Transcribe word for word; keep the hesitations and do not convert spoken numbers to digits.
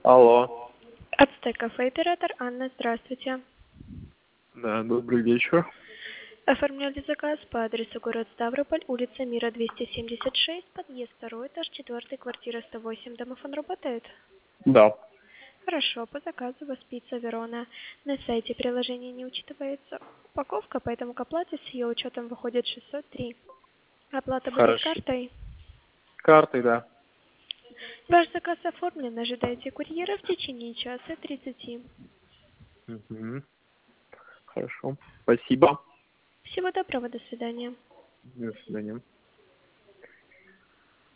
Алло. Ацтек кафе, оператор Анна, здравствуйте. Да, добрый вечер. Оформляли заказ по адресу город Ставрополь, улица Мира, двести семьдесят шесть, подъезд второй этаж, четвертый, квартира сто восемь. Домофон работает? Да. Хорошо, по заказу у вас пицца Верона. На сайте приложение не учитывается упаковка, поэтому к оплате с ее учетом выходит шестьсот три. Оплата будет Хорошо. картой? Картой, да. Ваш заказ оформлен, ожидайте курьера в течение часа тридцати. Угу. Хорошо. Спасибо. Всего доброго, до свидания. До свидания.